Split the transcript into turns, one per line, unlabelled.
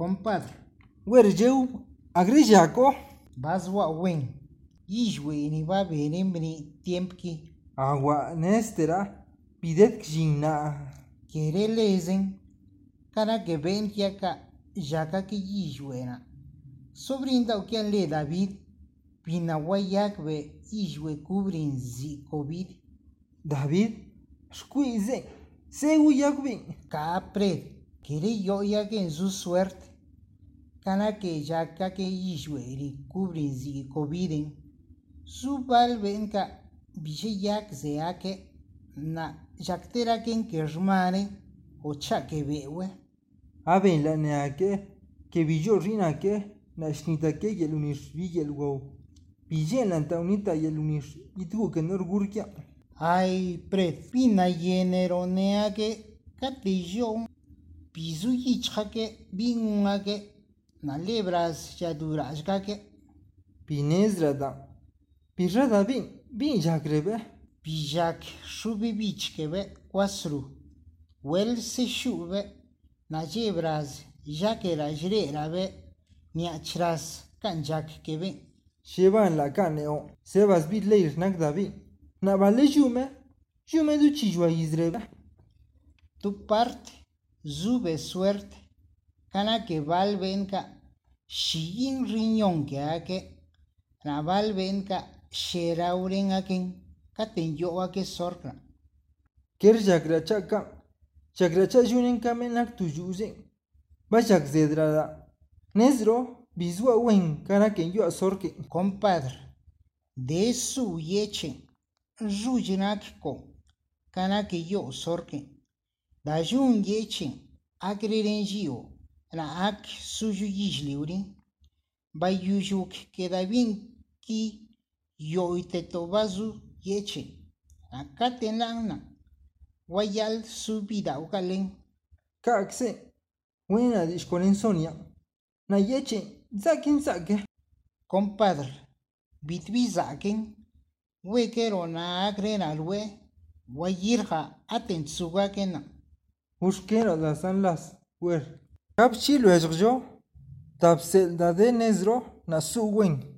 compadre.
Werjeu agrejako.
Baswa wen. Yishwe ni va benemni tiempki.
Agua nestera pidet kjina.
Kere lezen. Kana que ven yaka ki yishwena. Sobrinda ukian le David. Pinawayak be yishwe kubrin zi COVID.
David, squeeze, seu yakbin.
Capred, kere yo yak en su suerte. Kana que yaka que yishwe ri kubrin zi COVID. Su balbenka bishe yak zeake na yaktera ken kermane o chake bewe.
Aben la neake, que billo rinake, na shnita que yelunis villelgo. Billen la taunita yelunis, y tuvo que no orgurkia.
Ay, pina yeneronea que catillon, pisu yichake, binungake, na lebras yadurashkake.
Pinesrada, pirrada bin jagrebe.
Pijak shubi bichkebe, kwasru, wel se shube, na yebras yakera jrerabe, niachras kanjak kebe.
Llevan la caneo, sebas bit leir nagdabi. Na vale jume du chijua izrebe.
Tu parte, zube suerte, kana que valvenka, shigin riñón que ake, na valvenka, sherauren aken, katen yo ake sorkra.
Ker chakracha junen kamenak tu juze. Bachak zedrada. Nesro, bizua wen, kana ken yo sorke.
Compadre, de su yechen, rujinak kana que yo sorke. Da jun yechen, agrerengio, na ak suju yishliurin, bayuyuk que da bien ki yo itetobazu yechen, na katenana, wayal subida ukalen.
Kakse, buena dishkolen Sonia. Na yeche, zake.
Compadre, bitbizaken, wekero na agren alwe, wayirja atentsugaken.
Ushkero da sanlas, wer. Kapchilo esgjo, tapsel da de nesro, na su wen.